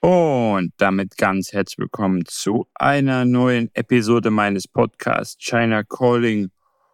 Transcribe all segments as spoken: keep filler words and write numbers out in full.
Und damit ganz herzlich willkommen zu einer neuen Episode meines Podcasts China Calling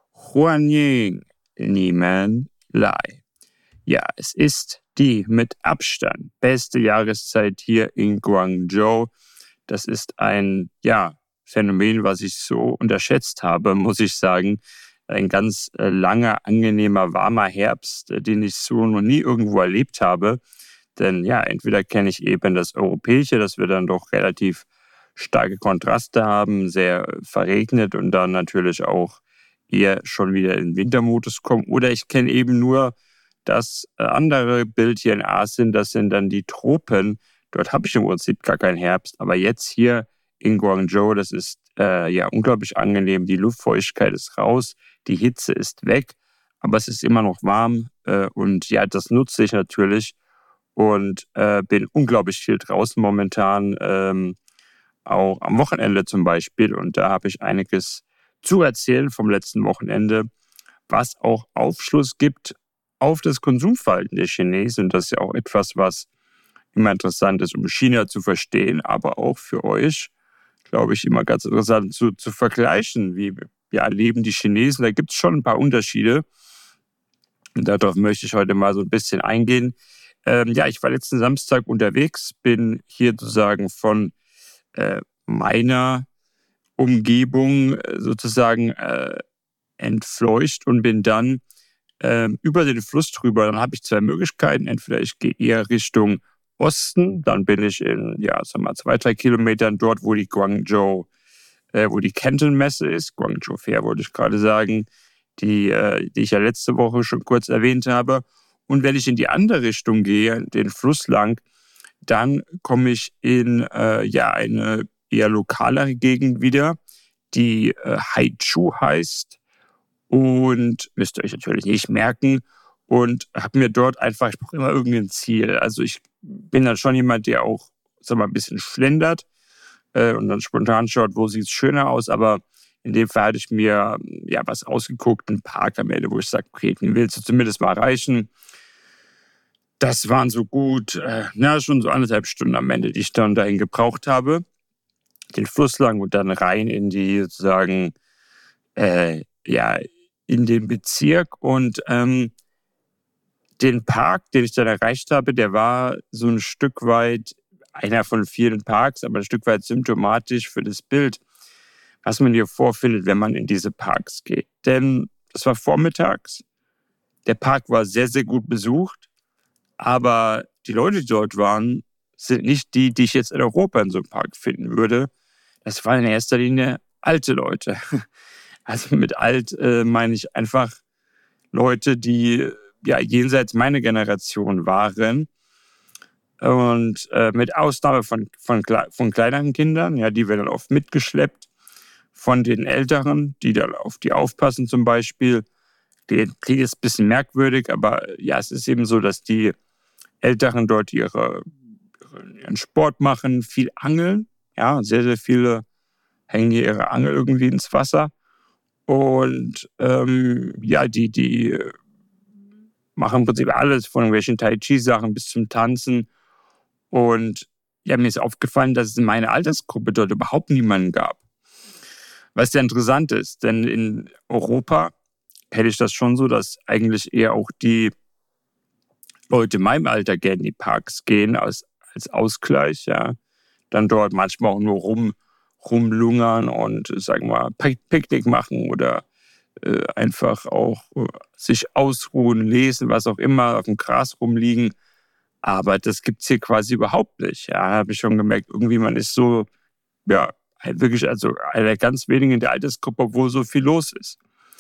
Huanying Nimen Lai. Ja, es ist die mit Abstand beste Jahreszeit hier in Guangzhou. Das ist ein ja, Phänomen, was ich so unterschätzt habe, muss ich sagen. Ein ganz äh, langer, angenehmer, warmer Herbst, äh, den ich so noch nie irgendwo erlebt habe. Denn ja, entweder kenne ich eben das Europäische, dass wir dann doch relativ starke Kontraste haben, sehr verregnet und dann natürlich auch eher schon wieder in den Wintermodus kommen. Oder ich kenne eben nur das andere Bild hier in Asien, das sind dann die Tropen. Dort habe ich im Prinzip gar keinen Herbst. Aber jetzt hier in Guangzhou, das ist äh, ja unglaublich angenehm. Die Luftfeuchtigkeit ist raus, die Hitze ist weg, aber es ist immer noch warm. Äh, und ja, das nutze ich natürlich. Und äh, bin unglaublich viel draußen momentan, ähm, auch am Wochenende zum Beispiel. Und da habe ich einiges zu erzählen vom letzten Wochenende, was auch Aufschluss gibt auf das Konsumverhalten der Chinesen. Und das ist ja auch etwas, was immer interessant ist, um China zu verstehen, aber auch für euch, glaube ich, immer ganz interessant zu, zu vergleichen. Wie ja, leben die Chinesen? Da gibt es schon ein paar Unterschiede. Und darauf möchte ich heute mal so ein bisschen eingehen. Ähm, ja, ich war letzten Samstag unterwegs, bin hier sozusagen von äh, meiner Umgebung äh, sozusagen äh, entfleucht und bin dann äh, über den Fluss drüber. Dann habe ich zwei Möglichkeiten. Entweder ich gehe eher Richtung Osten, dann bin ich in, ja, sagen wir mal, zwei, drei Kilometern dort, wo die Guangzhou, äh, wo die Canton-Messe ist. Guangzhou Fair wollte ich gerade sagen, die, äh, die ich ja letzte Woche schon kurz erwähnt habe. Und wenn ich in die andere Richtung gehe, den Fluss lang, dann komme ich in äh, ja, eine eher lokalere Gegend wieder, die äh, Haichu heißt. Und müsst ihr euch natürlich nicht merken. Und habe mir dort einfach, ich brauche immer irgendein Ziel. Also ich bin dann schon jemand, der auch, sag mal, ein bisschen schlendert äh, und dann spontan schaut, wo sieht es schöner aus. Aber in dem Fall hatte ich mir ja was ausgeguckt, einen Park am Ende, wo ich sage, okay, den willst du zumindest mal erreichen. Das waren so gut, äh, na, schon so anderthalb Stunden am Ende, die ich dann dahin gebraucht habe. Den Fluss lang und dann rein in die, sozusagen, äh, ja, in den Bezirk. Und ähm, den Park, den ich dann erreicht habe, der war so ein Stück weit einer von vielen Parks, aber ein Stück weit symptomatisch für das Bild, was man hier vorfindet, wenn man in diese Parks geht. Denn es war vormittags, der Park war sehr, sehr gut besucht. Aber die Leute, die dort waren, sind nicht die, die ich jetzt in Europa in so einem Park finden würde. Das waren in erster Linie alte Leute. Also mit alt äh, meine ich einfach Leute, die ja jenseits meiner Generation waren. Und äh, mit Ausnahme von, von, von kleineren Kindern, ja, die werden dann oft mitgeschleppt. Von den Älteren, die dann auf die aufpassen zum Beispiel. Die klingt jetzt ein bisschen merkwürdig, aber ja, es ist eben so, dass die Älteren dort ihre, ihren Sport machen, viel angeln. Ja, sehr, sehr viele hängen hier ihre Angel irgendwie ins Wasser. Und ähm, ja, die, die machen im Prinzip alles, von irgendwelchen Tai-Chi-Sachen bis zum Tanzen. Und ja, mir ist aufgefallen, dass es in meiner Altersgruppe dort überhaupt niemanden gab. Was sehr interessant ist, denn in Europa hätte ich das schon so, dass eigentlich eher auch die Leute in meinem Alter gerne in die Parks gehen als, als Ausgleich, ja. Dann dort manchmal auch nur rum, rumlungern und, sagen wir mal, Picknick machen oder äh, einfach auch äh, sich ausruhen, lesen, was auch immer, auf dem Gras rumliegen. Aber das gibt's hier quasi überhaupt nicht. Ja, habe ich schon gemerkt, irgendwie man ist so, ja, halt wirklich, also einer der ganz wenigen in der Altersgruppe, wo so viel los ist.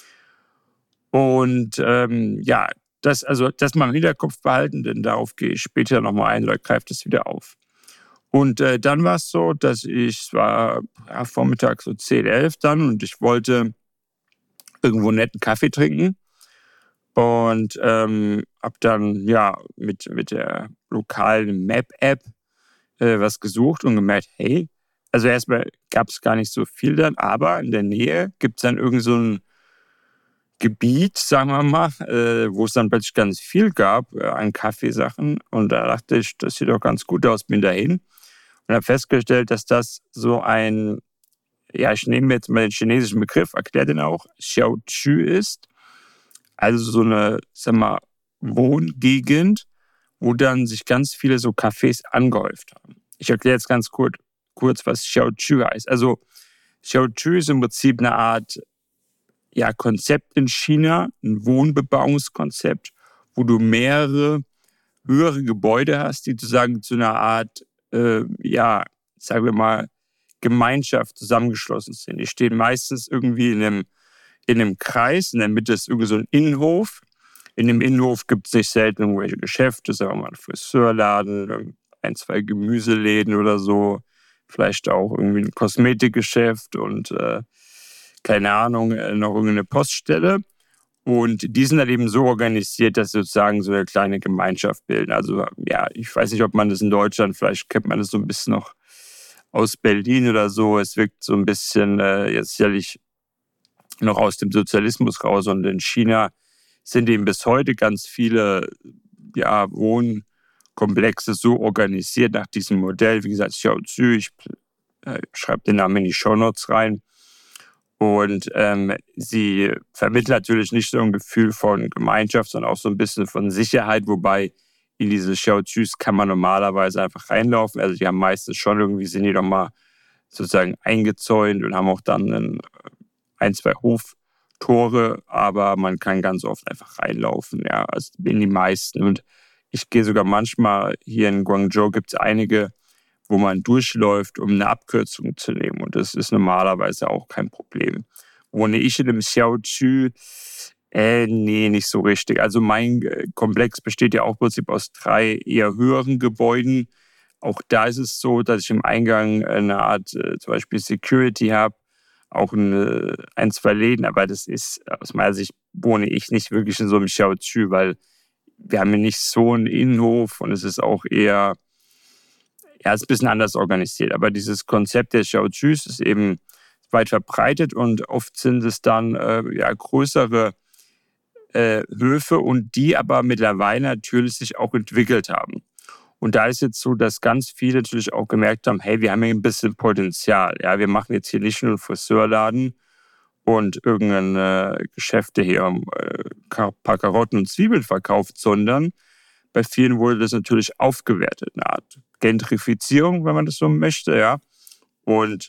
Und ähm, ja, das, also, das mal im Hinterkopf behalten, denn darauf gehe ich später nochmal ein oder greife das wieder auf. Und äh, dann war es so, dass ich, es war ja, Vormittag so zehn, elf dann und ich wollte irgendwo einen netten Kaffee trinken und ähm, habe dann ja mit, mit der lokalen Map-App äh, was gesucht und gemerkt, hey, also erstmal gab es gar nicht so viel dann, aber in der Nähe gibt es dann irgend so ein Gebiet, sagen wir mal, äh, wo es dann plötzlich ganz viel gab äh, an Kaffeesachen. Und da dachte ich, das sieht doch ganz gut aus, bin dahin. und habe festgestellt, dass das so ein, ja, ich nehme jetzt mal den chinesischen Begriff, erkläre den auch, Xiaoqu ist. Also so eine, sag mal, Wohngegend, wo dann sich ganz viele so Cafés angehäuft haben. Ich erkläre jetzt ganz kurz, kurz was Xiaoqu heißt. Also Xiaoqu ist im Prinzip eine Art, ja, Konzept in China, ein Wohnbebauungskonzept, wo du mehrere höhere Gebäude hast, die sozusagen zu einer Art, äh, ja, sagen wir mal, Gemeinschaft zusammengeschlossen sind. Die stehen meistens irgendwie in einem, in einem Kreis, in der Mitte ist irgendwie so ein Innenhof. In dem Innenhof gibt es nicht selten irgendwelche Geschäfte, sagen wir mal ein Friseurladen, ein, zwei Gemüseläden oder so, vielleicht auch irgendwie ein Kosmetikgeschäft und äh, keine Ahnung, noch irgendeine Poststelle. Und die sind dann eben so organisiert, dass sie sozusagen so eine kleine Gemeinschaft bilden. Also ja, ich weiß nicht, ob man das in Deutschland, vielleicht kennt man das so ein bisschen noch aus Berlin oder so. Es wirkt so ein bisschen äh, jetzt sicherlich noch aus dem Sozialismus raus. Und in China sind eben bis heute ganz viele, ja, Wohnkomplexe so organisiert nach diesem Modell. Wie gesagt, Xiaoqu, ich äh, schreibe den Namen in die Shownotes rein. Und ähm, sie vermittelt natürlich nicht so ein Gefühl von Gemeinschaft, sondern auch so ein bisschen von Sicherheit, wobei in diese Xiaoqus kann man normalerweise einfach reinlaufen. Also die haben meistens schon irgendwie, sind die doch mal sozusagen eingezäunt und haben auch dann ein, ein zwei Hoftore, aber man kann ganz oft einfach reinlaufen, ja, also in die meisten. Und ich gehe sogar manchmal, hier in Guangzhou gibt es einige, wo man durchläuft, um eine Abkürzung zu nehmen. Und das ist normalerweise auch kein Problem. Wohne ich in dem Xiaoqu? Äh, nee, nicht so richtig. Also mein Komplex besteht ja auch im Prinzip aus drei eher höheren Gebäuden. Auch da ist es so, dass ich im Eingang eine Art äh, zum Beispiel Security habe, auch eine, ein, zwei Läden. Aber das ist, aus meiner Sicht wohne ich nicht wirklich in so einem Xiaoqu, weil wir haben hier nicht so einen Innenhof und es ist auch eher, ja, ist ein bisschen anders organisiert. Aber dieses Konzept der Xiaoqus ist eben weit verbreitet und oft sind es dann äh, ja, größere äh, Höfe und die aber mittlerweile natürlich sich auch entwickelt haben. Und da ist jetzt so, dass ganz viele natürlich auch gemerkt haben, hey, wir haben hier ein bisschen Potenzial. Ja, wir machen jetzt hier nicht nur einen Friseurladen und irgendeine äh, Geschäfte hier äh, ein paar Karotten und Zwiebeln verkauft, sondern bei vielen wurde das natürlich aufgewertet, eine Art Gentrifizierung, wenn man das so möchte, ja. Und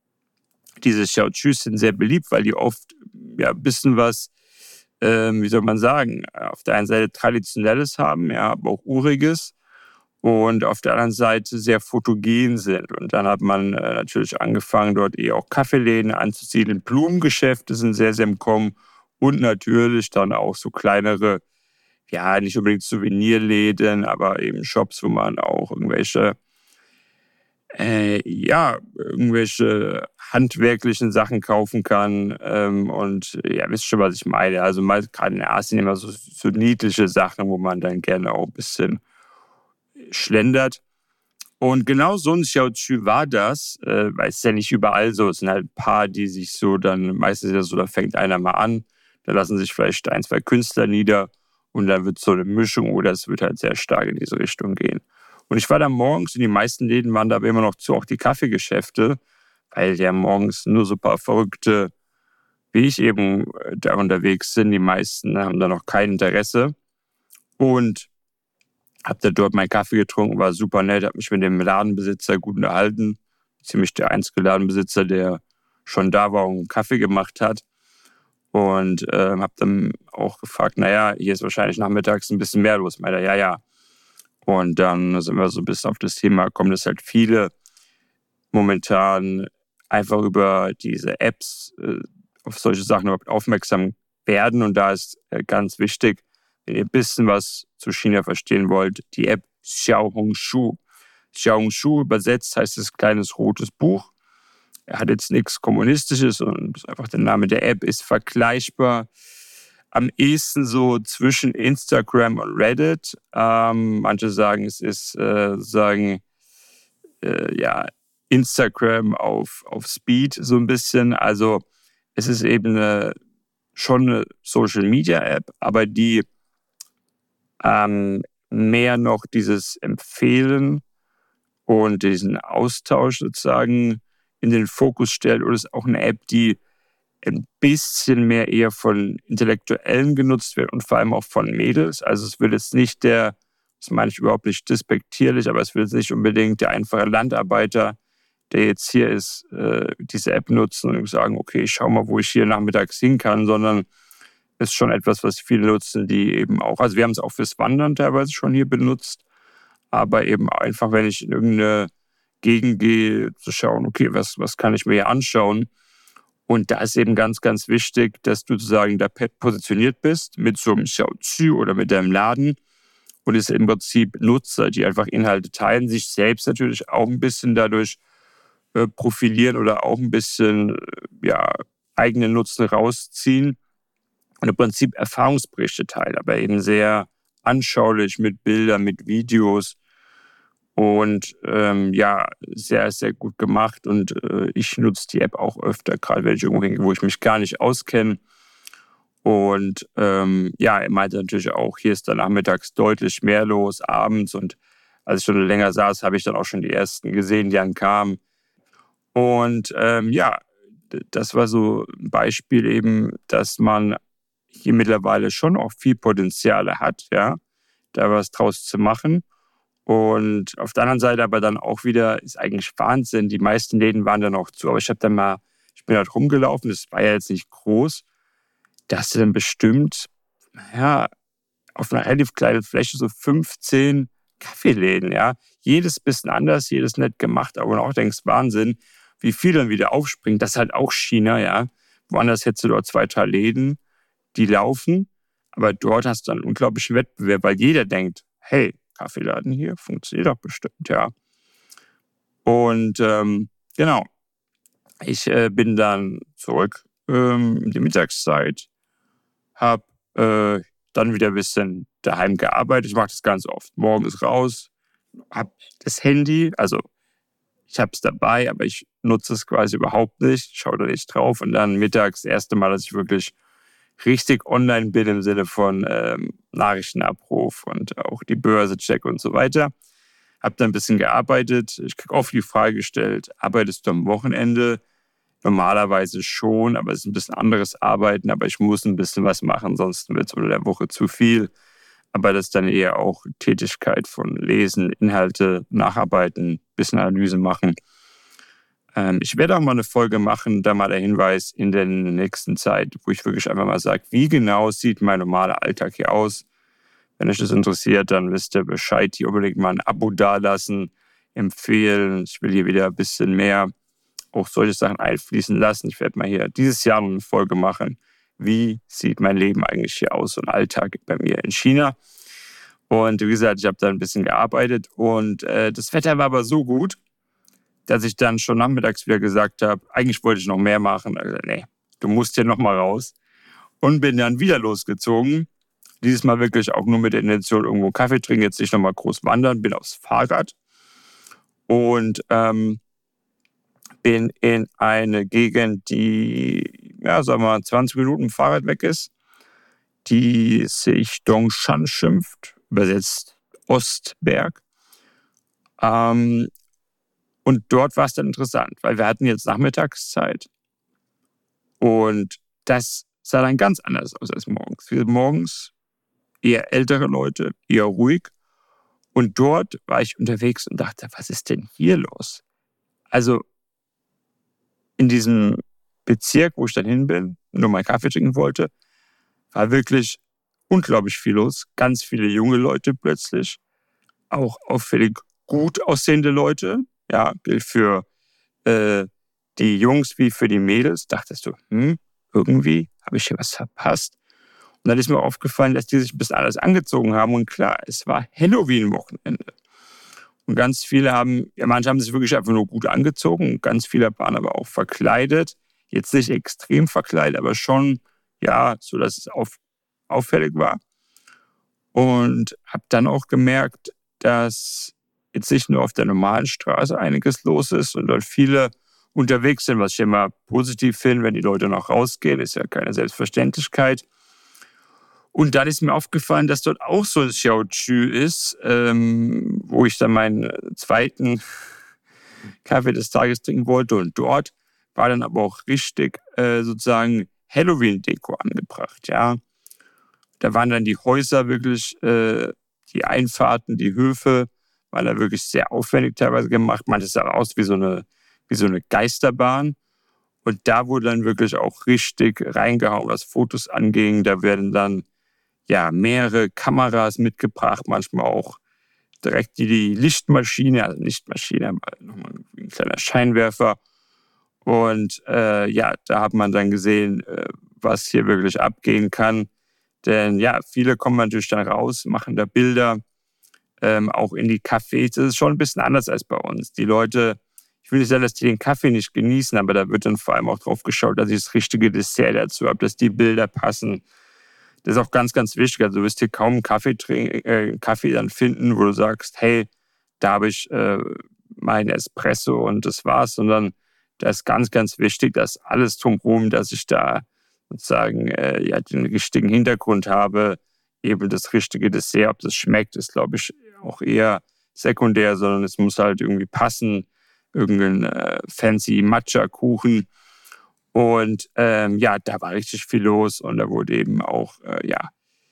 diese Xiaoqus sind sehr beliebt, weil die oft ja ein bisschen was, ähm, wie soll man sagen, auf der einen Seite Traditionelles haben, ja, aber auch Uriges und auf der anderen Seite sehr fotogen sind. Und dann hat man äh, natürlich angefangen, dort eher auch Kaffeeläden anzusiedeln. Blumengeschäfte sind sehr, sehr im Kommen und natürlich dann auch so kleinere, ja, nicht unbedingt Souvenirläden, aber eben Shops, wo man auch irgendwelche, äh, ja, irgendwelche handwerklichen Sachen kaufen kann. Ähm, und ja, wisst schon, was ich meine. Also mal gerade in Asien immer so, so niedliche Sachen, wo man dann gerne auch ein bisschen schlendert. Und genau so ein Xiaoqu war das, äh, weil es ist ja nicht überall so. Es sind halt ein paar, die sich so dann, meistens ist ja so, da fängt einer mal an, da lassen sich vielleicht ein, zwei Künstler nieder und dann wird es so eine Mischung oder es wird halt sehr stark in diese Richtung gehen. Und ich war da morgens und die meisten Läden waren da aber immer noch zu, auch die Kaffeegeschäfte, weil ja morgens nur so ein paar Verrückte, wie ich eben da unterwegs sind. Die meisten haben da noch kein Interesse. Und hab da dort meinen Kaffee getrunken, war super nett, hab mich mit dem Ladenbesitzer gut unterhalten. Ziemlich der einzige Ladenbesitzer, der schon da war und einen Kaffee gemacht hat. Und äh, hab dann auch gefragt, naja, hier ist wahrscheinlich nachmittags ein bisschen mehr los. Meinte er, ja, ja. Und dann sind wir so ein bisschen auf das Thema gekommen, dass halt viele momentan einfach über diese Apps äh, auf solche Sachen überhaupt aufmerksam werden. Und da ist äh, ganz wichtig, wenn ihr ein bisschen was zu China verstehen wollt, die App Xiaohongshu. Xiaohongshu übersetzt heißt es kleines rotes Buch. Er hat jetzt nichts Kommunistisches und ist einfach der Name der App ist vergleichbar. Am ehesten so zwischen Instagram und Reddit. Ähm, manche sagen, es ist äh, sagen äh, ja Instagram auf, auf Speed so ein bisschen. Also es ist eben eine, schon eine Social-Media-App, aber die ähm, mehr noch dieses Empfehlen und diesen Austausch sozusagen in den Fokus stellt. Oder es ist auch eine App, die ein bisschen mehr eher von Intellektuellen genutzt wird und vor allem auch von Mädels. Also es wird jetzt nicht der, das meine ich überhaupt nicht despektierlich, aber es wird jetzt nicht unbedingt der einfache Landarbeiter, der jetzt hier ist, äh, diese App nutzen und sagen, okay, ich schau mal, wo ich hier nachmittags hin kann, sondern es ist schon etwas, was viele nutzen, die eben auch, also wir haben es auch fürs Wandern teilweise schon hier benutzt, aber eben einfach, wenn ich in irgendeine Gegend gehe, zu schauen, okay, was, was kann ich mir hier anschauen? Und da ist eben ganz, ganz wichtig, dass du sozusagen da positioniert bist mit so einem Xiaozi oder mit deinem Laden. Und es sind im Prinzip Nutzer, die einfach Inhalte teilen, sich selbst natürlich auch ein bisschen dadurch äh, profilieren oder auch ein bisschen äh, ja, eigenen Nutzen rausziehen. Und im Prinzip Erfahrungsberichte teilen, aber eben sehr anschaulich mit Bildern, mit Videos. Und ähm, ja, sehr, sehr gut gemacht. Und äh, ich nutze die App auch öfter, gerade wenn ich irgendwo hingehe, wo ich mich gar nicht auskenne. Und ähm, ja, er meinte natürlich auch, hier ist dann nachmittags deutlich mehr los, abends. Und als ich schon länger saß, habe ich dann auch schon die ersten gesehen, die dann kamen. Und ähm, ja, das war so ein Beispiel eben, dass man hier mittlerweile schon auch viel Potenziale hat, ja, da was draus zu machen. Und auf der anderen Seite aber dann auch wieder, ist eigentlich Wahnsinn, die meisten Läden waren dann auch zu, aber ich habe dann mal, ich bin halt rumgelaufen, das war ja jetzt nicht groß, da hast du dann bestimmt, ja, auf einer relativ kleinen Fläche so fünfzehn Kaffeeläden, ja, jedes bisschen anders, jedes nett gemacht, aber du auch denkst, Wahnsinn, wie viel dann wieder aufspringt, das ist halt auch China, ja, woanders hättest du dort zwei, drei Läden, die laufen, aber dort hast du dann einen unglaublichen Wettbewerb, weil jeder denkt, hey, Kaffeeladen hier funktioniert doch bestimmt, ja. Und ähm, genau, ich äh, bin dann zurück ähm, in die Mittagszeit, habe äh, dann wieder ein bisschen daheim gearbeitet. Ich mache das ganz oft. Morgens raus, habe das Handy, also ich habe es dabei, aber ich nutze es quasi überhaupt nicht, schaue da nicht drauf. Und dann mittags das erste Mal, dass ich wirklich richtig online bin im Sinne von ähm, Nachrichtenabruf und auch die Börse check und so weiter. Hab dann ein bisschen gearbeitet. Ich kriege oft die Frage gestellt, arbeitest du am Wochenende? Normalerweise schon, aber es ist ein bisschen anderes Arbeiten. Aber ich muss ein bisschen was machen, sonst wird es unter der Woche zu viel. Aber das ist dann eher auch Tätigkeit von Lesen, Inhalte nacharbeiten, bisschen Analyse machen. Ich werde auch mal eine Folge machen, da mal der Hinweis in der nächsten Zeit, wo ich wirklich einfach mal sage, wie genau sieht mein normaler Alltag hier aus. Wenn euch das interessiert, dann wisst ihr Bescheid. Hier unbedingt mal ein Abo dalassen, empfehlen. Ich will hier wieder ein bisschen mehr auch solche Sachen einfließen lassen. Ich werde mal hier dieses Jahr noch eine Folge machen. Wie sieht mein Leben eigentlich hier aus, so ein Alltag bei mir in China? Und wie gesagt, ich habe da ein bisschen gearbeitet und äh, das Wetter war aber so gut, dass ich dann schon nachmittags wieder gesagt habe, eigentlich wollte ich noch mehr machen. Also, nee, du musst hier noch mal raus. Und bin dann wieder losgezogen. Dieses Mal wirklich auch nur mit der Intention, irgendwo Kaffee trinken, jetzt nicht noch mal groß wandern. Bin aufs Fahrrad und ähm, bin in eine Gegend, die, ja, sagen wir mal, zwanzig Minuten mit dem Fahrrad weg ist, die sich Dongshan schimpft, übersetzt Ostberg. Ähm, Und dort war es dann interessant, weil wir hatten jetzt Nachmittagszeit und das sah dann ganz anders aus als morgens. Wir morgens eher ältere Leute, eher ruhig und dort war ich unterwegs und dachte, was ist denn hier los? Also in diesem Bezirk, wo ich dann hin bin, nur mal Kaffee trinken wollte, war wirklich unglaublich viel los. Ganz viele junge Leute plötzlich, auch auffällig gut aussehende Leute. Ja, gilt für äh, die Jungs wie für die Mädels. Dachtest du, hm, irgendwie habe ich hier was verpasst. Und dann ist mir aufgefallen, dass die sich ein bisschen alles angezogen haben. Und klar, es war Halloween-Wochenende. Und ganz viele haben, ja, manche haben sich wirklich einfach nur gut angezogen. Und ganz viele waren aber auch verkleidet. Jetzt nicht extrem verkleidet, aber schon, ja, so dass es auf, auffällig war. Und habe dann auch gemerkt, dass jetzt nicht nur auf der normalen Straße einiges los ist und dort viele unterwegs sind, was ich immer positiv finde, wenn die Leute noch rausgehen, ist ja keine Selbstverständlichkeit. Und dann ist mir aufgefallen, dass dort auch so ein Xiaoqu ist, ähm, wo ich dann meinen zweiten Kaffee des Tages trinken wollte. Und dort war dann aber auch richtig äh, sozusagen Halloween-Deko angebracht. Ja, da waren dann die Häuser wirklich, äh, die Einfahrten, die Höfe, waren da wirklich sehr aufwendig teilweise gemacht. Manches sah aus wie so eine, wie so eine Geisterbahn. Und da wurde dann wirklich auch richtig reingehauen, was Fotos anging. Da werden dann ja mehrere Kameras mitgebracht, manchmal auch direkt die Lichtmaschine, also Lichtmaschine, aber nochmal ein kleiner Scheinwerfer. Und äh, ja, da hat man dann gesehen, äh, was hier wirklich abgehen kann. Denn ja, viele kommen natürlich dann raus, machen da Bilder, ähm, auch in die Cafés. Das ist schon ein bisschen anders als bei uns. Die Leute, ich will nicht sagen, dass die den Kaffee nicht genießen, aber da wird dann vor allem auch drauf geschaut, dass ich das richtige Dessert dazu habe, dass die Bilder passen. Das ist auch ganz, ganz wichtig. Also du wirst hier kaum einen Kaffee, trinken, äh, Kaffee dann finden, wo du sagst, hey, da habe ich äh, meinen Espresso und das war's, sondern da ist ganz, ganz wichtig, dass alles drumherum, dass ich da sozusagen äh, ja, den richtigen Hintergrund habe, eben das richtige Dessert. Ob das schmeckt, ist, glaube ich, auch eher sekundär, sondern es muss halt irgendwie passen. Irgendein äh, fancy Matcha-Kuchen. Und ähm, ja, da war richtig viel los und da wurde eben auch, äh, ja,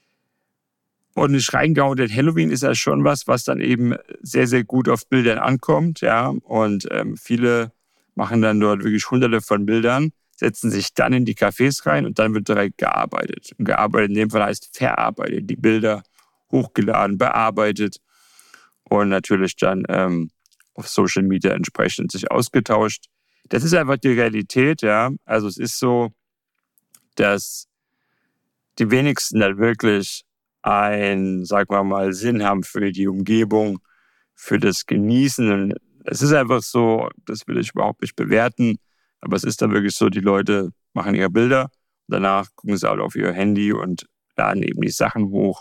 ordentlich reingehauen. Denn Halloween ist ja schon was, was dann eben sehr, sehr gut auf Bildern ankommt. Ja, und ähm, viele machen dann dort wirklich hunderte von Bildern, setzen sich dann in die Cafés rein und dann wird direkt gearbeitet. Und gearbeitet in dem Fall heißt verarbeitet, die Bilder hochgeladen, bearbeitet und natürlich dann ähm, auf Social Media entsprechend sich ausgetauscht. Das ist einfach die Realität, ja. Also es ist so, dass die wenigsten dann wirklich einen, sagen wir mal, Sinn haben für die Umgebung, für das Genießen. Und es ist einfach so, das will ich überhaupt nicht bewerten, aber es ist dann wirklich so, die Leute machen ihre Bilder, danach gucken sie halt auf ihr Handy und laden eben die Sachen hoch.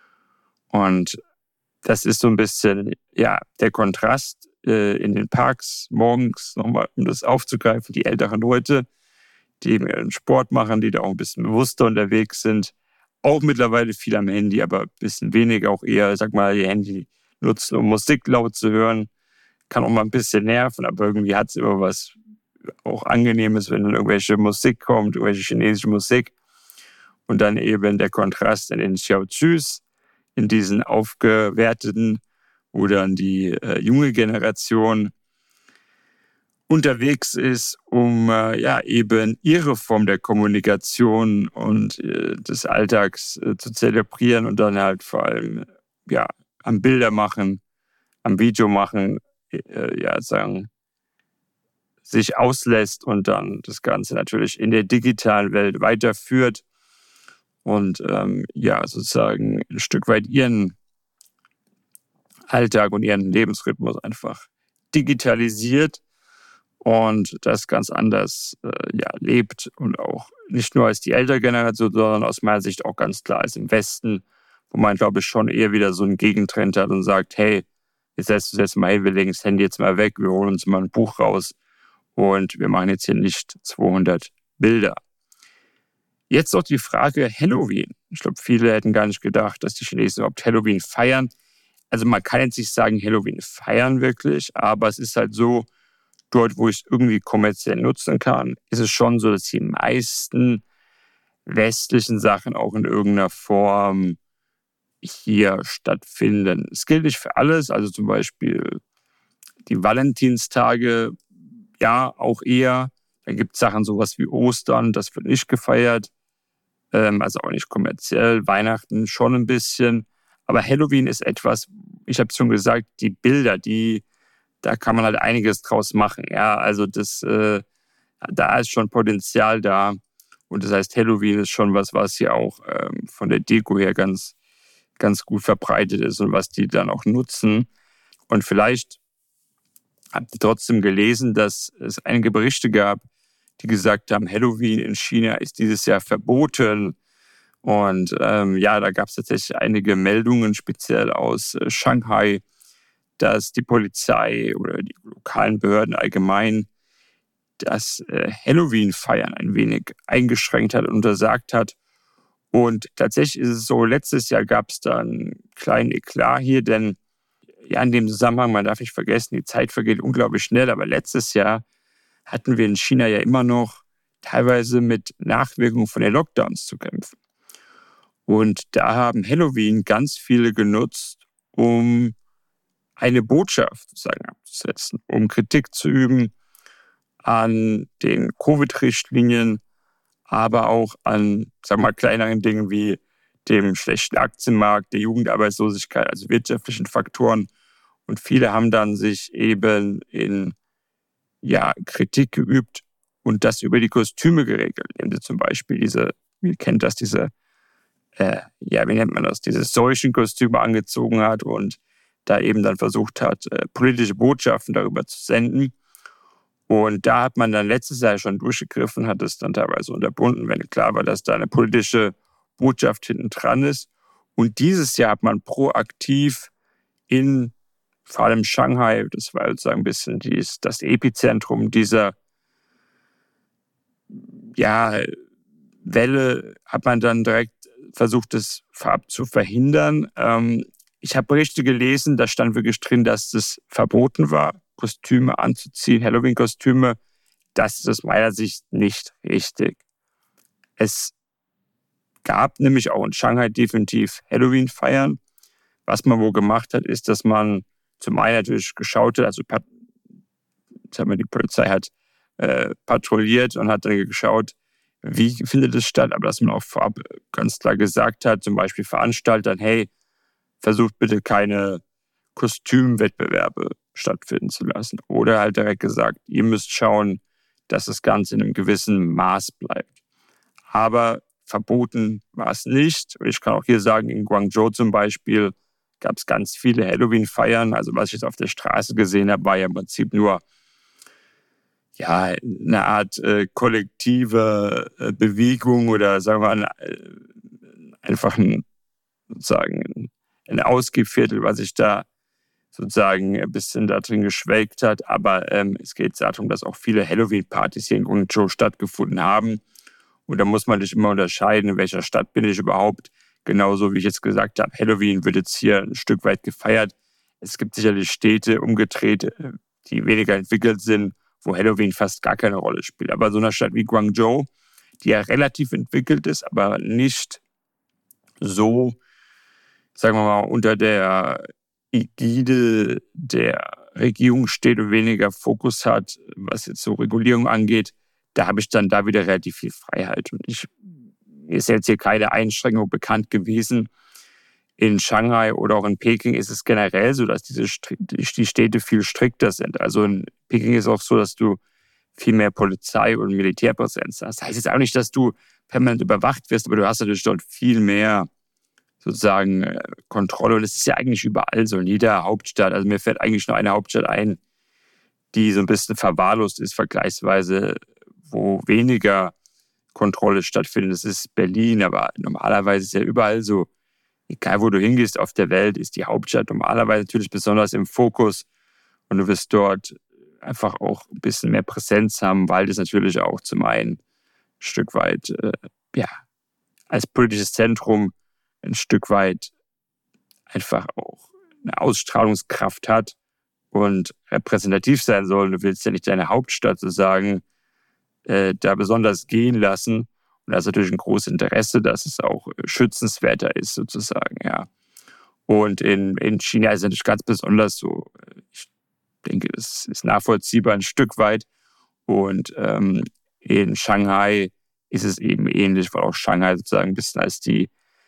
Und das ist so ein bisschen, ja, der Kontrast äh, in den Parks morgens nochmal, um das aufzugreifen, die älteren Leute, die eben ihren Sport machen, die da auch ein bisschen bewusster unterwegs sind, auch mittlerweile viel am Handy, aber ein bisschen weniger auch eher, sag mal, ihr Handy nutzen, um Musik laut zu hören. Kann auch mal ein bisschen nerven, aber irgendwie hat es immer was auch Angenehmes, wenn dann irgendwelche Musik kommt, irgendwelche chinesische Musik. Und dann eben der Kontrast in den Xiaoqus, in diesen aufgewerteten, wo dann die äh, junge Generation unterwegs ist, um äh, ja eben ihre Form der Kommunikation und äh, des Alltags äh, zu zelebrieren und dann halt vor allem ja am Bilder machen, am Video machen, äh, ja sagen, sich auslässt und dann das Ganze natürlich in der digitalen Welt weiterführt und ähm, ja sozusagen ein Stück weit ihren Alltag und ihren Lebensrhythmus einfach digitalisiert und das ganz anders äh, ja, lebt und auch nicht nur als die ältere Generation, sondern aus meiner Sicht auch ganz klar als im Westen, wo man, glaube ich, schon eher wieder so einen Gegentrend hat und sagt, hey, jetzt setzt du jetzt mal hin, wir legen das Handy jetzt mal weg, wir holen uns mal ein Buch raus und wir machen jetzt hier nicht zweihundert Bilder. Jetzt noch die Frage Halloween. Ich glaube, viele hätten gar nicht gedacht, dass die Chinesen überhaupt Halloween feiern. Also man kann jetzt nicht sagen, Halloween feiern wirklich, aber es ist halt so, dort, wo ich es irgendwie kommerziell nutzen kann, ist es schon so, dass die meisten westlichen Sachen auch in irgendeiner Form hier stattfinden. Es gilt nicht für alles, also zum Beispiel die Valentinstage, ja, auch eher. Dann gibt es Sachen sowas wie Ostern, das wird nicht gefeiert, ähm, also auch nicht kommerziell. Weihnachten schon ein bisschen. Aber Halloween ist etwas, ich habe es schon gesagt, die Bilder, die, da kann man halt einiges draus machen. Ja, also das, äh, da ist schon Potenzial da. Und das heißt, Halloween ist schon was, was hier auch ähm, von der Deko her ganz, ganz gut verbreitet ist und was die dann auch nutzen. Und vielleicht habt ihr trotzdem gelesen, dass es einige Berichte gab, die gesagt haben, Halloween in China ist dieses Jahr verboten. Und ähm, ja, da gab es tatsächlich einige Meldungen, speziell aus äh, Shanghai, dass die Polizei oder die lokalen Behörden allgemein das äh, Halloween-Feiern ein wenig eingeschränkt hat und untersagt hat. Und tatsächlich ist es so, letztes Jahr gab es da einen kleinen Eklat hier, denn ja, in dem Zusammenhang, man darf nicht vergessen, die Zeit vergeht unglaublich schnell, aber letztes Jahr hatten wir in China ja immer noch teilweise mit Nachwirkungen von den Lockdowns zu kämpfen. Und da haben Halloween ganz viele genutzt, um eine Botschaft sozusagen abzusetzen, um Kritik zu üben an den Covid-Richtlinien, aber auch an, sagen wir mal, kleineren Dingen wie dem schlechten Aktienmarkt, der Jugendarbeitslosigkeit, also wirtschaftlichen Faktoren. Und viele haben dann sich eben in ja, Kritik geübt und das über die Kostüme geregelt. Nehmen Sie zum Beispiel diese, ihr kennt das, diese, äh, ja, wie nennt man das, diese Seuchenkostüme angezogen hat und da eben dann versucht hat, äh, politische Botschaften darüber zu senden. Und da hat man dann letztes Jahr schon durchgegriffen, hat es dann teilweise unterbunden, wenn klar war, dass da eine politische Botschaft hinten dran ist. Und dieses Jahr hat man proaktiv in vor allem Shanghai, das war sozusagen ein bisschen dies, das Epizentrum dieser ja, Welle, hat man dann direkt versucht, es vorab zu verhindern. Ähm, ich habe Berichte gelesen, da stand wirklich drin, dass es verboten war, Kostüme anzuziehen, Halloween-Kostüme. Das ist aus meiner Sicht nicht richtig. Es gab nämlich auch in Shanghai definitiv Halloween-Feiern. Was man wohl gemacht hat, ist, dass man zum einen natürlich geschaut hat, also sagen wir, die Polizei hat äh, patrouilliert und hat dann geschaut, wie findet es statt, aber dass man auch vorab ganz klar gesagt hat, zum Beispiel Veranstaltern, hey, versucht bitte keine Kostümwettbewerbe stattfinden zu lassen. Oder halt direkt gesagt, ihr müsst schauen, dass das Ganze in einem gewissen Maß bleibt. Aber verboten war es nicht. Und ich kann auch hier sagen, in Guangzhou zum Beispiel gab es ganz viele Halloween-Feiern. Also was ich jetzt auf der Straße gesehen habe, war ja im Prinzip nur ja, eine Art äh, kollektive äh, Bewegung oder sagen wir mal äh, einfach ein, sozusagen ein Ausgehviertel, was sich da sozusagen ein bisschen da drin geschwelgt hat. Aber ähm, es geht darum, dass auch viele Halloween-Partys hier in Guangzhou stattgefunden haben. Und da muss man sich immer unterscheiden, in welcher Stadt bin ich überhaupt. Genauso wie ich jetzt gesagt habe, Halloween wird jetzt hier ein Stück weit gefeiert. Es gibt sicherlich Städte umgedreht, die weniger entwickelt sind, wo Halloween fast gar keine Rolle spielt. Aber so eine Stadt wie Guangzhou, die ja relativ entwickelt ist, aber nicht so, sagen wir mal, unter der Ägide der Regierung steht und weniger Fokus hat, was jetzt so Regulierung angeht, da habe ich dann da wieder relativ viel Freiheit. Und ich, mir ist jetzt hier keine Einschränkung bekannt gewesen. In Shanghai oder auch in Peking ist es generell so, dass diese die Städte viel strikter sind. Also in Peking ist es auch so, dass du viel mehr Polizei und Militärpräsenz hast. Das heißt jetzt auch nicht, dass du permanent überwacht wirst, aber du hast natürlich dort viel mehr sozusagen Kontrolle. Und es ist ja eigentlich überall so in jeder Hauptstadt. Also mir fällt eigentlich nur eine Hauptstadt ein, die so ein bisschen verwahrlost ist, vergleichsweise, wo weniger Kontrolle stattfindet. Das ist Berlin, aber normalerweise ist es ja überall so. Egal, wo du hingehst auf der Welt, ist die Hauptstadt normalerweise natürlich besonders im Fokus. Und du wirst dort einfach auch ein bisschen mehr Präsenz haben, weil das natürlich auch zum einen ein Stück weit, äh, ja, als politisches Zentrum ein Stück weit einfach auch eine Ausstrahlungskraft hat und repräsentativ sein soll. Du willst ja nicht deine Hauptstadt sozusagen äh, da besonders gehen lassen. Und da ist natürlich ein großes Interesse, dass es auch schützenswerter ist sozusagen, ja. Und in, in China ist es natürlich ganz besonders so. Ich denke, das ist nachvollziehbar ein Stück weit. Und ähm, in Shanghai ist es eben ähnlich, weil auch Shanghai sozusagen ein bisschen als die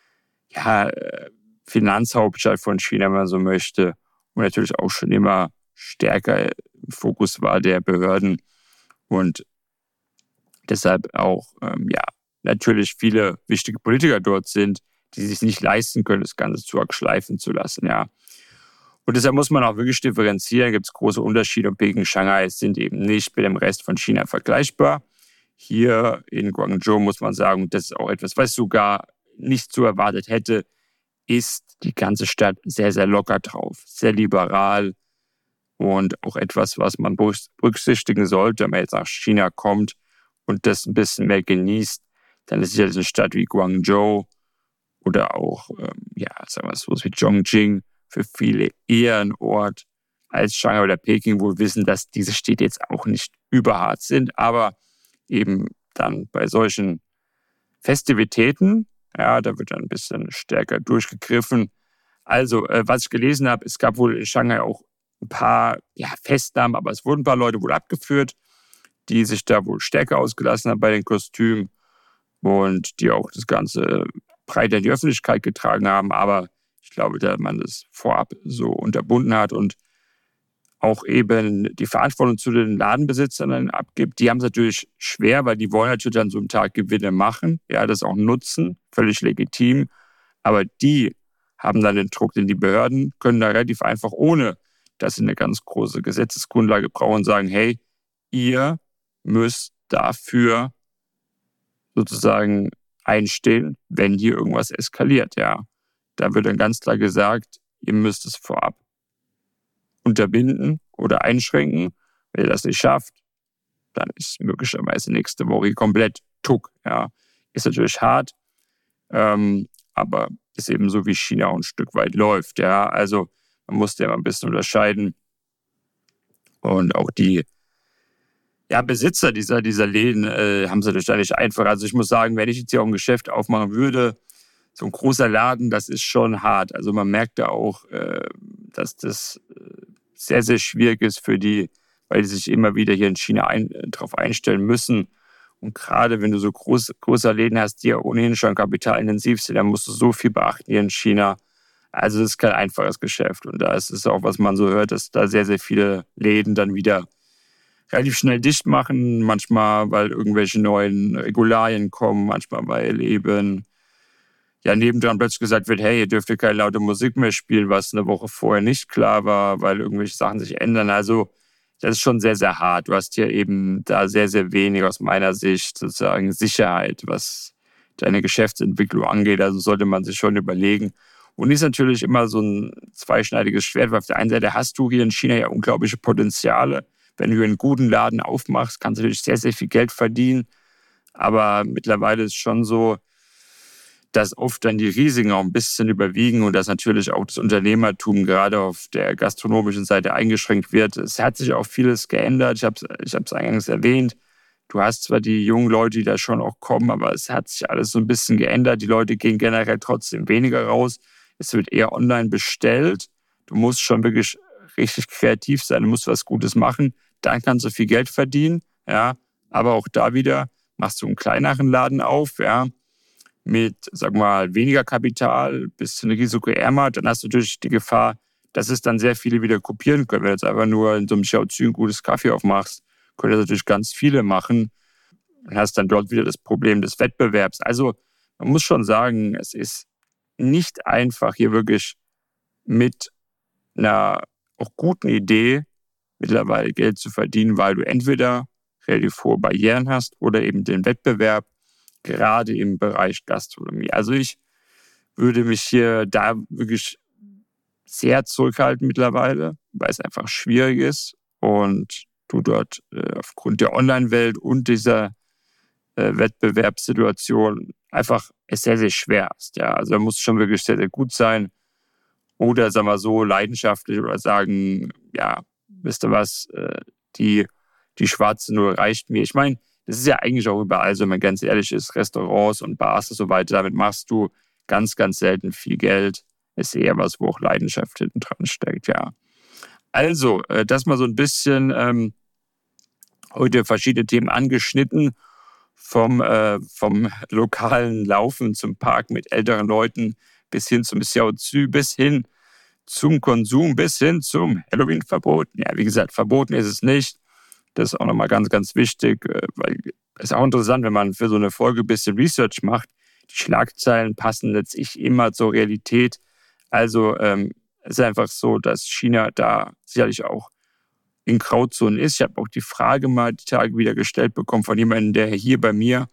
ja, Finanzhauptstadt von China, wenn man so möchte, und natürlich auch schon immer stärker im Fokus war der Behörden. Und deshalb auch, ähm, ja, natürlich viele wichtige Politiker dort sind, die sich nicht leisten können, das Ganze zu arg schleifen zu lassen, ja. Und deshalb muss man auch wirklich differenzieren. Da gibt es große Unterschiede. Und Peking, Shanghai sind eben nicht mit dem Rest von China vergleichbar. Hier in Guangzhou muss man sagen, das ist auch etwas, was ich sogar nicht so erwartet hätte, ist die ganze Stadt sehr, sehr locker drauf, sehr liberal und auch etwas, was man berücksichtigen sollte, wenn man jetzt nach China kommt und das ein bisschen mehr genießt, dann ist sicherlich eine Stadt wie Guangzhou oder auch, ähm, ja, sagen wir so, wie Chongqing, für viele eher ein Ort als Shanghai oder Peking, wo wir wissen, dass diese Städte jetzt auch nicht überhart sind, aber eben dann bei solchen Festivitäten, ja, da wird dann ein bisschen stärker durchgegriffen. Also, äh, was ich gelesen habe, es gab wohl in Shanghai auch ein paar ja, Festnahmen, aber es wurden ein paar Leute wohl abgeführt, die sich da wohl stärker ausgelassen haben bei den Kostümen und die auch das Ganze breiter in die Öffentlichkeit getragen haben. Aber ich glaube, da man das vorab so unterbunden hat und auch eben die Verantwortung zu den Ladenbesitzern dann abgibt, die haben es natürlich schwer, weil die wollen natürlich an so einem Tag Gewinne machen, ja, das auch nutzen, völlig legitim. Aber die haben dann den Druck, denn die Behörden können da relativ einfach, ohne dass sie eine ganz große Gesetzesgrundlage brauchen, sagen, hey, ihr müsst dafür sozusagen einstehen, wenn hier irgendwas eskaliert, ja. Da wird dann ganz klar gesagt, ihr müsst es vorab unterbinden oder einschränken. Wenn ihr das nicht schafft, dann ist möglicherweise nächste Woche komplett tuck. Ja. Ist natürlich hart, ähm, aber ist eben so, wie China auch ein Stück weit läuft. Ja. Also man muss ja mal ein bisschen unterscheiden. Und auch die ja, Besitzer dieser, dieser Läden äh, haben es natürlich da nicht einfach. Also ich muss sagen, wenn ich jetzt hier auch ein Geschäft aufmachen würde, so ein großer Laden, das ist schon hart. Also man merkt da auch, äh, dass das sehr, sehr schwierig ist für die, weil die sich immer wieder hier in China ein, darauf einstellen müssen. Und gerade wenn du so groß, große Läden hast, die ja ohnehin schon kapitalintensiv sind, dann musst du so viel beachten hier in China. Also das ist kein einfaches Geschäft. Und da ist es auch, was man so hört, dass da sehr, sehr viele Läden dann wieder relativ schnell dicht machen. Manchmal, weil irgendwelche neuen Regularien kommen, manchmal, weil eben ja nebendran plötzlich gesagt wird, hey, ihr dürft hier keine laute Musik mehr spielen, was eine Woche vorher nicht klar war, weil irgendwelche Sachen sich ändern. Also das ist schon sehr, sehr hart. Du hast hier eben da sehr, sehr wenig aus meiner Sicht sozusagen Sicherheit, was deine Geschäftsentwicklung angeht. Also sollte man sich schon überlegen. Und ist natürlich immer so ein zweischneidiges Schwert, weil auf der einen Seite hast du hier in China ja unglaubliche Potenziale. Wenn du einen guten Laden aufmachst, kannst du natürlich sehr, sehr viel Geld verdienen. Aber mittlerweile ist es schon so, dass oft dann die Risiken auch ein bisschen überwiegen und dass natürlich auch das Unternehmertum gerade auf der gastronomischen Seite eingeschränkt wird. Es hat sich auch vieles geändert. Ich habe es ich habe es eingangs erwähnt. Du hast zwar die jungen Leute, die da schon auch kommen, aber es hat sich alles so ein bisschen geändert. Die Leute gehen generell trotzdem weniger raus. Es wird eher online bestellt. Du musst schon wirklich richtig kreativ sein. Du musst was Gutes machen. Dann kannst du viel Geld verdienen. Ja. Aber auch da wieder machst du einen kleineren Laden auf, ja, mit, sag mal, weniger Kapital, bisschen risikoärmer, dann hast du natürlich die Gefahr, dass es dann sehr viele wieder kopieren können. Wenn du jetzt einfach nur in so einem Xiaozi ein gutes Kaffee aufmachst, können das natürlich ganz viele machen. Dann hast dann dort wieder das Problem des Wettbewerbs. Also man muss schon sagen, es ist nicht einfach, hier wirklich mit einer auch guten Idee mittlerweile Geld zu verdienen, weil du entweder relativ hohe Barrieren hast oder eben den Wettbewerb, gerade im Bereich Gastronomie. Also ich würde mich hier da wirklich sehr zurückhalten mittlerweile, weil es einfach schwierig ist und du dort äh, aufgrund der Online-Welt und dieser äh, Wettbewerbssituation einfach es sehr, sehr schwer hast. Ja. Also da muss es schon wirklich sehr, sehr gut sein oder, sagen wir so, leidenschaftlich oder sagen, ja, wisst ihr was, äh, die, die schwarze Null reicht mir. Ich meine, das ist ja eigentlich auch überall so, wenn man ganz ehrlich ist, Restaurants und Bars und so weiter, damit machst du ganz, ganz selten viel Geld. Ist eher was, wo auch Leidenschaft hinten dran steckt, ja. Also, das mal so ein bisschen ähm, heute verschiedene Themen angeschnitten, vom, äh, vom lokalen Laufen zum Park mit älteren Leuten bis hin zum Xiaozi, bis hin zum Konsum, bis hin zum Halloween-Verbot. Ja, wie gesagt, verboten ist es nicht. Das ist auch nochmal ganz, ganz wichtig, weil es ist auch interessant, wenn man für so eine Folge ein bisschen Research macht. Die Schlagzeilen passen letztlich immer zur Realität. Also ähm, es ist einfach so, dass China da sicherlich auch in Grauzonen ist. Ich habe auch die Frage mal die Tage wieder gestellt bekommen von jemandem, der hier bei mir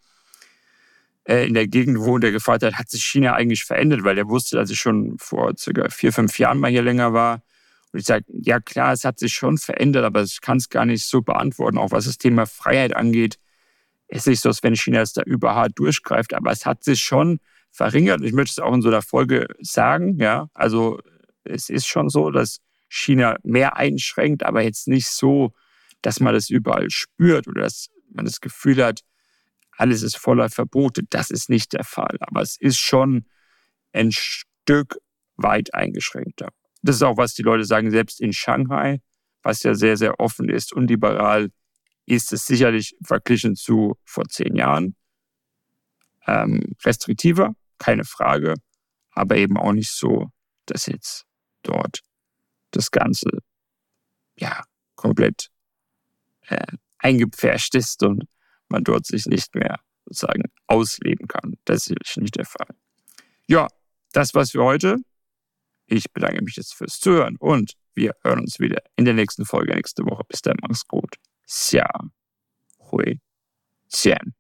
äh, in der Gegend wohnt, der gefragt hat, hat sich China eigentlich verändert? Weil er wusste, dass ich schon vor circa vier, fünf Jahren mal hier länger war. Und ich sage, ja klar, es hat sich schon verändert, aber ich kann es gar nicht so beantworten. Auch was das Thema Freiheit angeht, ist nicht so, als wenn China es da überhart durchgreift, aber es hat sich schon verringert. Ich möchte es auch in so einer Folge sagen, ja, also es ist schon so, dass China mehr einschränkt, aber jetzt nicht so, dass man das überall spürt oder dass man das Gefühl hat, alles ist voller Verbote. Das ist nicht der Fall, aber es ist schon ein Stück weit eingeschränkter. Das ist auch, was die Leute sagen, selbst in Shanghai, was ja sehr, sehr offen ist und liberal, ist es sicherlich verglichen zu vor zehn Jahren ähm, restriktiver, keine Frage, aber eben auch nicht so, dass jetzt dort das Ganze ja komplett äh, eingepfercht ist und man dort sich nicht mehr sozusagen ausleben kann. Das ist sicherlich nicht der Fall. Ja, das war's für heute. Ich bedanke mich jetzt fürs Zuhören und wir hören uns wieder in der nächsten Folge nächste Woche. Bis dann, mach's gut. Xia Hui Qian.